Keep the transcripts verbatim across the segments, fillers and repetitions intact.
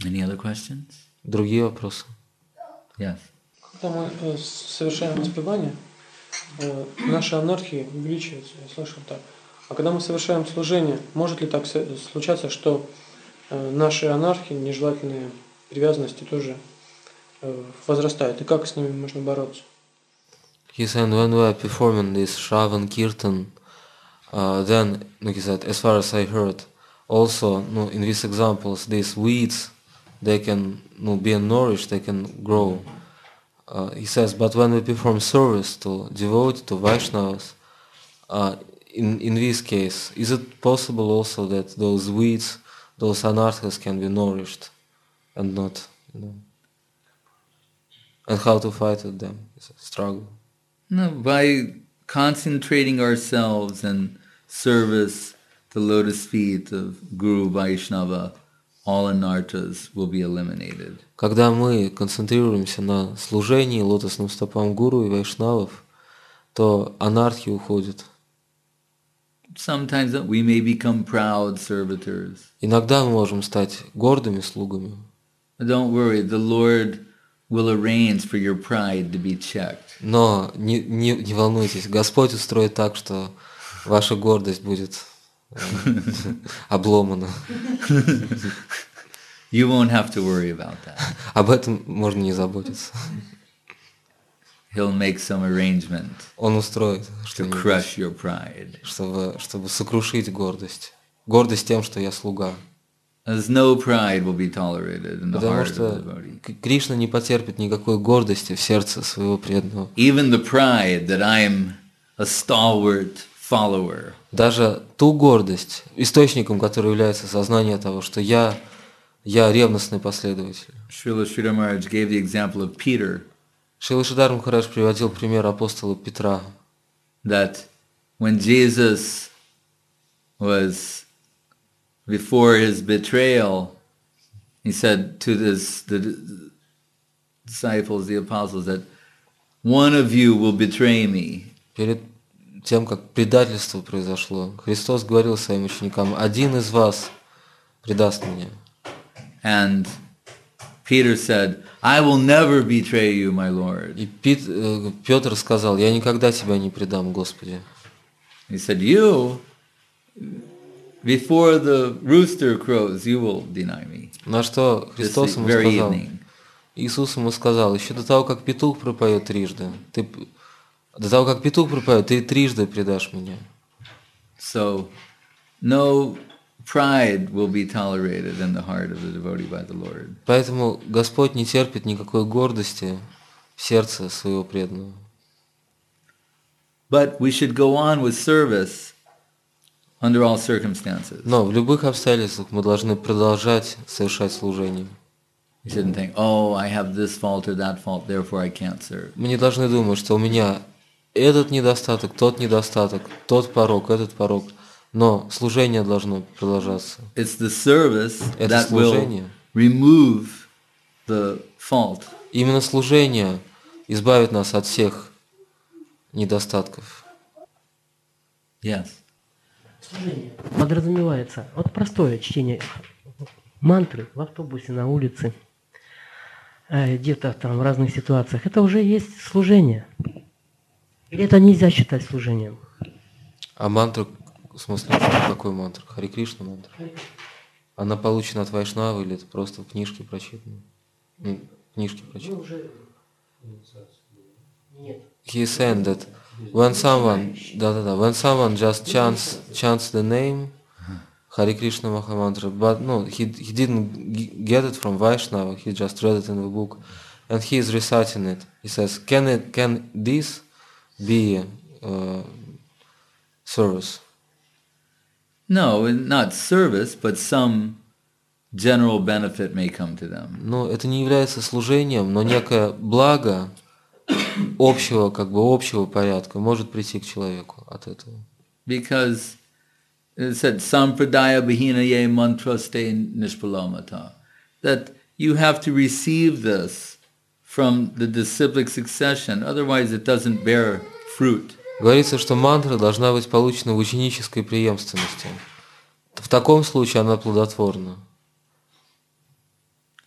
Any other questions? Другие вопросы? Yes. Когда мы э, совершаем воспевание, э, наша анархия увеличивается, я слышал так. А когда мы совершаем служение, может ли так случаться, что э, наши анархии, нежелательные привязанности тоже э, возрастают? И как с ними можно бороться? He said, when we are performing this Shravan Kirtan, uh, then, like he said, as far as I heard, also, no, in these examples, these weeds, they can, no, be nourished, they can grow. Uh, he says, but when we perform service to devotees, to Vaishnavas, uh, in, in this case, is it possible also that those weeds, those anarthas can be nourished and not, you know, and how to fight with them? It's a struggle. No, by concentrating ourselves in service, the lotus feet of Guru Vaishnava, all anarthas will be eliminated. Когда мы концентрируемся на служении лотосным стопам гуру и вайшнавов, то анархи уходят. Sometimes we may become proud servitors. Иногда мы можем стать гордыми слугами. But don't worry, the Lord will arrange for your pride to be checked. Но не, не, не волнуйтесь, Господь устроит так, что ваша гордость будет обломана. You won't have to worry about that. Об этом можно не заботиться. He'll make some arrangement Он устроит to crush your pride. Чтобы, чтобы сокрушить гордость. Гордость тем, что я слуга. As no pride will be tolerated in the Потому heart что of the devotee. Кришна не потерпит никакой гордости в сердце своего преданного. Even the pride that I am a stalwart follower. Даже ту гордость, источником которой является сознание того, что я, я ревностный последователь. Srila Sridhar Maharaj gave the example of Peter. Шрила Шридар Махарадж приводил пример апостола Петра. That when Jesus was before his betrayal, he said to this, the disciples, the apostles, that one of you will betray me. Перед тем, как предательство произошло, Христос говорил своим ученикам: один из вас предаст меня. And Peter said, I will never betray you, my Lord. И Пит, э, Петр сказал: я никогда тебя не предам, Господи. He said, you, before the rooster crows, you will deny me. На что Христос ему сказал, Иисус ему сказал: еще до того, как петух пропоет трижды, ты, до того, как петух пропоет, ты трижды предашь меня. So, no pride will be tolerated in the heart of the devotee by the Lord. Поэтому Господь не терпит никакой гордости в сердце своего преданного. But we should go on with service under all circumstances. Но в любых обстоятельствах мы должны продолжать совершать служение. You shouldn't think, oh, I have this fault or that fault, therefore I can't serve. Мы не должны думать, что у меня этот недостаток, тот недостаток, тот порок, этот порок. Но служение должно продолжаться. It's the service Это that служение. will remove the fault. Именно служение избавит нас от всех недостатков. Yes. Служение подразумевается вот простое чтение мантры в автобусе, на улице, где-то там в разных ситуациях. Это уже есть служение. Или это нельзя считать служением? А мантра, в смысле, какой мантра? Хари Кришна мантра? Она получена от Вайшнавы или это просто в книжке прочитано? Ну, книжки прочитаны. Нет. He is saying that when someone, да, да, да, when someone just chants, chants the name Hare Krishna Mahamantra, but no, he he didn't get it from Vaishnava. He just read it in the book, and he is reciting it. He says, "Can it, can this be uh, service?" No, not service, but some general benefit may come to them. Но это не является служением, но некое благо общего, как бы общего порядка может прийти к человеку от этого. Because it said sampradaya bahinaye mantraste nishpalamata, that you have to receive this from the disciplic succession, otherwise it doesn't bear fruit. Говорится, что мантра должна быть получена в ученической преемственности. В таком случае она плодотворна.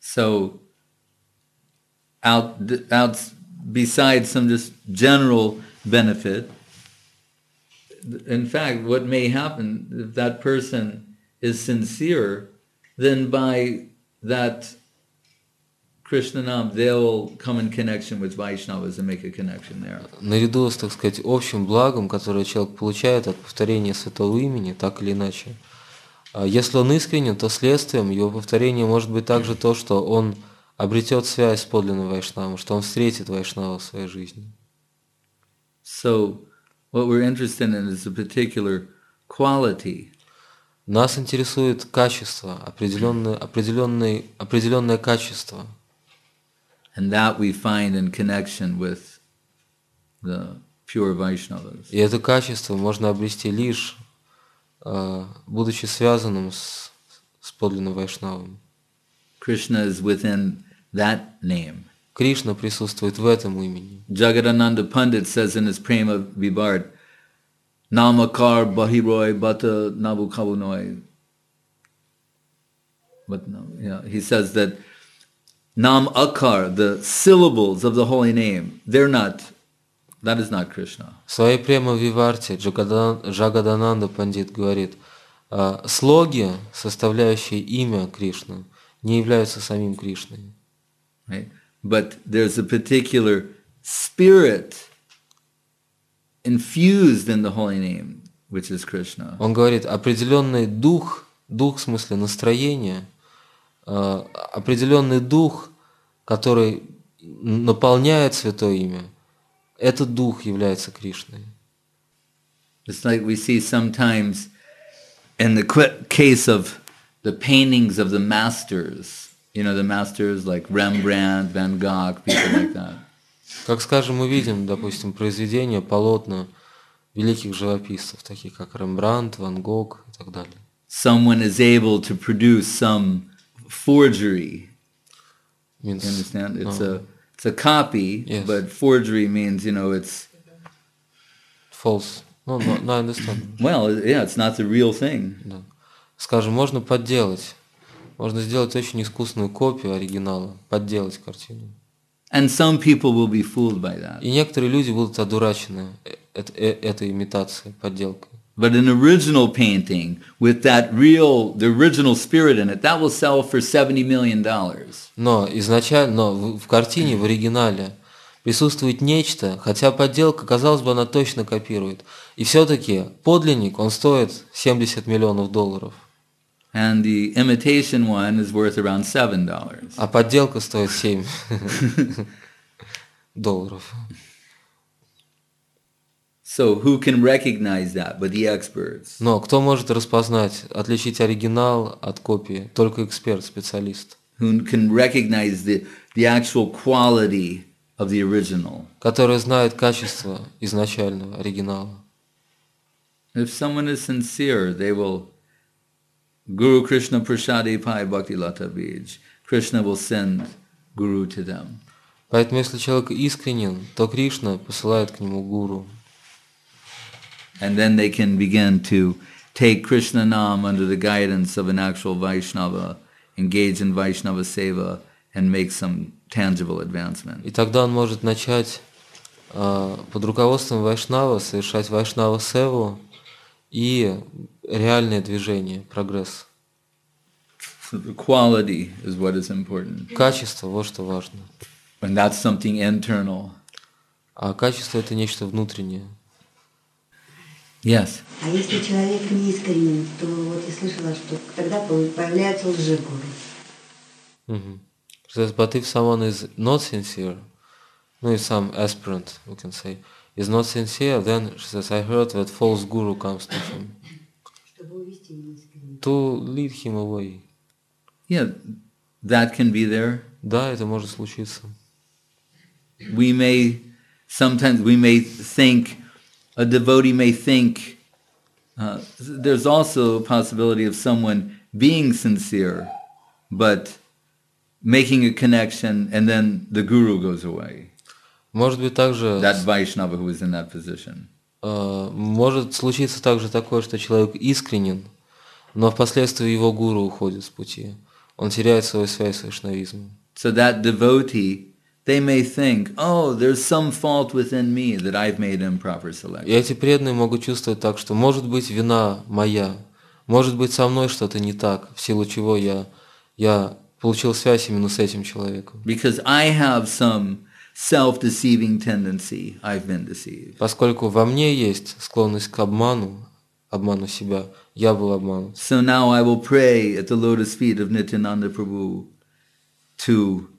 So, out, out besides some just general benefit, in fact, what may happen if that person is sincere, then by that Krishna Nam, they'll come in connection with Vaishnavas and make a connection there. Наряду с, так сказать, общим благом, которое человек получает от повторения святого имени, так или иначе, если он искренен, то следствием его повторения может быть также то, что он обретет связь с подлинным Вайшнавом, что он встретит Вайшнава в своей жизни. So, what we're interested in is a particular quality. Нас интересует качество, определенное, определенное, определенное качество. And that we find in connection with the pure Vaishnavas. И это качество можно обрести лишь, будучи связанным с, с подлинным Вайшнавом. Krishna is within that name. Кришна присутствует в этом имени. Jagadananda Pandit says in his Prema Vibhart, Namakar Bahiroy Bata Nabu Kavunoi. But no, yeah, he says that Nam Akar, the syllables of the holy name, they're not, that is not Krishna. В своей Према Виварте Джагадананда Пандит говорит, слоги, составляющие имя Кришны, не являются самим Кришной. Right? But there's a particular spirit infused in the holy name, which is Krishna. Он говорит, определенный дух, дух в смысле настроения, определенный дух, который наполняет святое имя, этот дух является Кришной. It's like we see sometimes in the case of the paintings of the masters, you know, the masters like Rembrandt, Van Gogh, people like that. Как, скажем, мы видим, допустим, произведения, полотна великих живописцев, таких как Рембрандт, Ван Гог и так далее. Someone is able to produce some forgery. Means, you understand? It's no. a it's a copy, yes. But forgery means, you know, it's false. No, no, no, I understand. Well, yeah, it's not the real thing. Да. Скажем, можно подделать, можно сделать очень искусную копию оригинала, подделать картину. And some people will be fooled by that. И некоторые люди будут одурачены этой имитацией, подделкой. But an original painting with that real, the original spirit in it, that will sell for seventy million dollars. Но изначально, но в картине, в оригинале присутствует нечто, хотя подделка, казалось бы, она точно копирует. И все-таки подлинник, он стоит семьдесят миллионов долларов. And the imitation one is worth around seven dollars. А подделка стоит семь долларов. So who can recognize that but the experts? Но кто может распознать, отличить оригинал от копии? Только эксперт, специалист. Who can recognize the, the actual quality of the original? Который знает качество изначального оригинала. If someone is sincere, they will Guru Krishna Prasadi Pai Bhakti Lata Bij. Krishna will send Guru to them. Поэтому, если человек искренен, то Кришна посылает к нему гуру. And then they can begin to take Krishna Nam under the guidance of an actual Vaishnava, engage in Vaishnava Seva, and make some tangible advancement. И тогда он может начать э, под руководством Вайшнава совершать Вайшнава Севу и реальное движение, прогресс. So the quality is what is important. Качество, вот что важно. And that's something internal. А качество – это нечто внутреннее. Yes. А если человек не искренен, то вот я слышала, что тогда появляются лжегуру. Mm-hmm. Says, but if someone is not sincere, no, if some aspirant, we can say, is not sincere, then she says, I heard that false guru comes to him to lead him away. Yeah, that can be there. Да, это может случиться. We may, sometimes we may think, a devotee may think, uh, there's also a possibility of someone being sincere, but making a connection and then the guru goes away. Может быть также... That Vaishnava who is in that position. Uh, может случиться также такое, что человек искренен, но впоследствии его гуру уходит с пути. он теряет свою связь с вайшнавизмом. So that devotee, they may think, oh, there's some fault within me that I've made improper И selection. эти преданные могут чувствовать так, что может быть вина моя, может быть со мной что-то не так, в силу чего я, я получил связь именно с этим человеком. Because I have some self-deceiving tendency, I've been deceived. Поскольку во мне есть склонность к обману, обману себя, я был обманут. So now I will pray at the lotus feet of Nityananda Prabhu to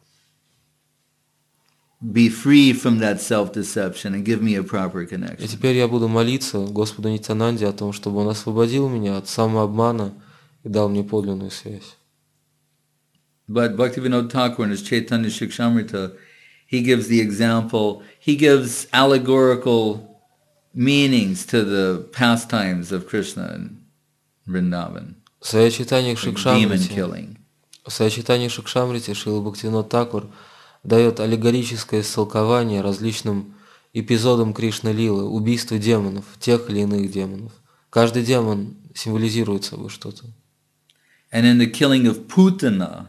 be free from that self-deception and give me a proper И connection. теперь я буду молиться Господу Нитянанде о том, чтобы Он освободил меня от самообмана и дал мне подлинную связь. But Bhaktivinoda Thakur in his Chaitanya Shikshamrita, he gives the example, he gives allegorical meanings to the pastimes of Krishna in Vrindavan. В своей читании Like demon Шикшамрити, killing. в своей читании Шикшамрити Шрила Бхактивинода Такур дает аллегорическое истолкование различным эпизодам Кришна-лилы, убийства демонов, тех или иных демонов. Каждый демон символизирует собой что-то. And in the killing of Putana,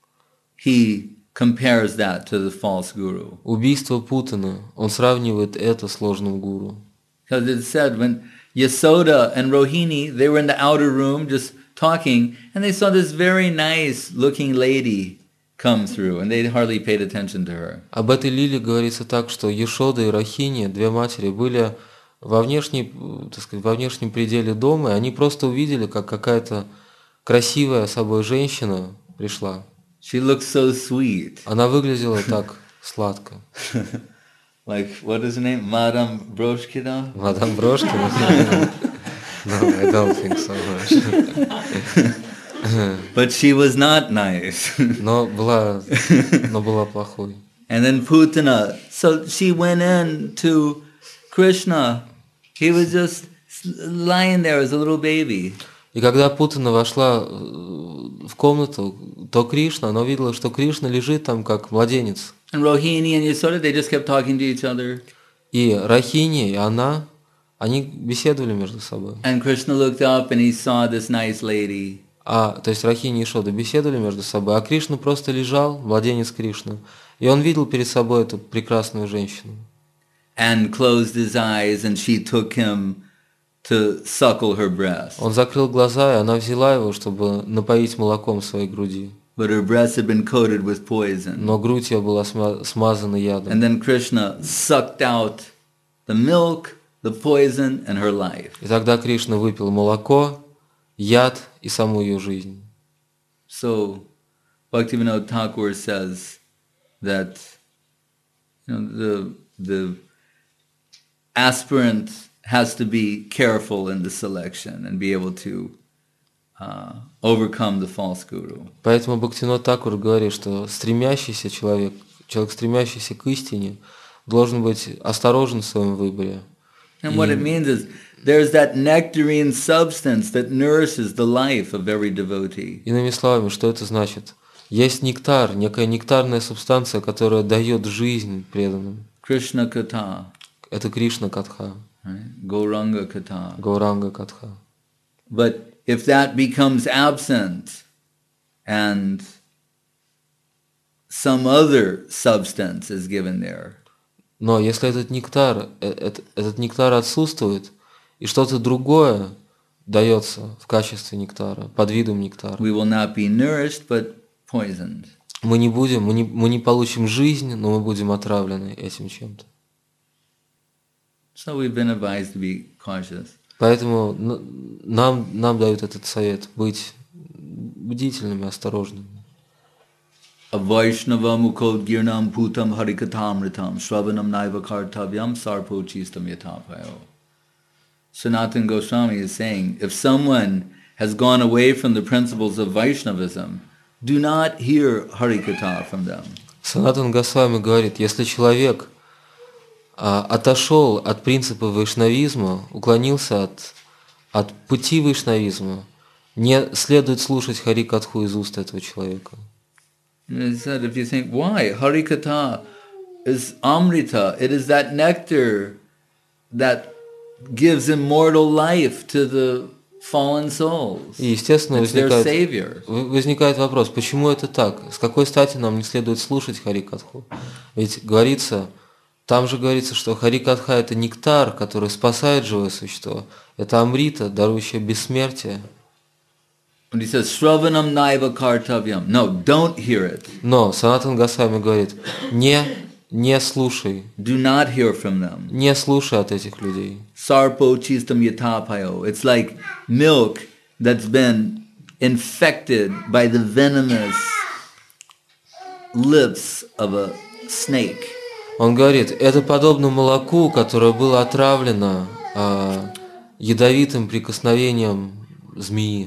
he compares that to the false guru. Убийство Путана, он сравнивает это с ложным гуру. Because it said when Yasoda and Rohini, they were in the outer room just talking, and they saw this very nice looking lady come through, and they hardly paid attention to her. Об этой лиле говорится так, что Ешода и Рахини, две матери, были во, внешней, так сказать, во внешнем пределе дома, и они просто увидели, как какая-то красивая собой женщина пришла. She looked so sweet. Она выглядела так сладко. Like, what is her name? Madame Broshkina? Мадам Брошкина? No, I don't think so much. But she was not nice. Но была, но была плохой. And then Putana, so she went in to Krishna. He was just lying there as a little baby. И когда Путана вошла в комнату, то Кришна, она увидела, что Кришна лежит там как младенец. And Rohini and Yasoda, they just kept talking to each other. И Рахини, и она, они беседовали между собой. And Krishna looked up and he saw this nice lady. А, то есть Рахини и Ешода беседовали между собой, а Кришна просто лежал, младенец Кришна, и он видел перед собой эту прекрасную женщину. And closed his eyes and she took him to suckle her breast. Он закрыл глаза, и она взяла его, чтобы напоить молоком своей груди. But her breast had been coated with poison. Но грудь ее была сма- смазана ядом. And then Krishna sucked out the milk, the poison, and her life. И тогда Кришна выпил молоко, яд и саму ее жизнь. So Bhaktivinoda Thakur says that, you know, the the aspirant has to be careful in the selection and be able to uh, overcome the false guru. Поэтому Бхактивинода Такур говорит, что стремящийся человек, человек, стремящийся к истине, должен быть осторожен в своем выборе. And what it means is there's that nectarine substance that nourishes the life of every devotee. Иными словами, что это значит? Есть нектар, некая нектарная субстанция, которая дает жизнь преданным. Krishna Katha, Это Кришна Катха, right? Gauranga Katha. Гауранга Катха. But if that becomes absent and some other substance is given there, Но если этот нектар, э- э- этот нектар отсутствует, и что-то другое дается в качестве нектара, под видом нектара, we will not be nourished but poisoned. мы не будем, мы не, мы не получим жизнь, но мы будем отравлены этим чем-то. So we've been advised to be cautious. Поэтому н- нам, нам дают этот совет быть бдительными, осторожными. Avaishnava mukod girnam putam harikatamritam shravanam naiva kartavyam sarpochistam yatapayo. Sanatana Goswami is saying, if someone has gone away from the principles of Vaishnavism, do not hear Harikatha from them. Санатан Госвами говорит, если человек а, отошел от принципа вайшнавизма, уклонился от, от пути вайшнавизма, не следует слушать Харикатху из уст этого человека. And he said, if you think, why? Harikatha is Amrita. It is that nectar that gives immortal life to the fallen souls. И, естественно, It's their возникает, savior. в- возникает вопрос, почему это так? С какой стати нам не следует слушать Харикатху? Ведь говорится, там же говорится, что Харикатха – это нектар, который спасает живое существо. Это амрита, дарующая бессмертие. When he says, Shravanam naiva kartavyam. No, don't hear it. Но Санатан Госвами говорит, не, не слушай, Do not hear from them. не слушай от этих людей. Sarpo chistam yatapayo. It's like milk that's been infected by the venomous lips of a snake. Он говорит, это подобно молоку, которое было отравлено а, ядовитым прикосновением змеи.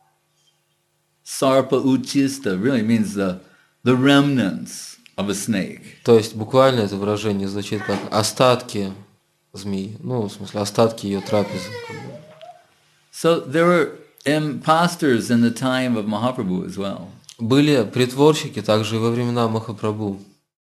Sarpa uchista really means the, the remnants of a snake. То есть буквально это выражение звучит как остатки змеи. Ну, в смысле, остатки ее трапезы. So there were imposters in the time of Mahaprabhu as well. Были притворщики также и во времена Махапрабху.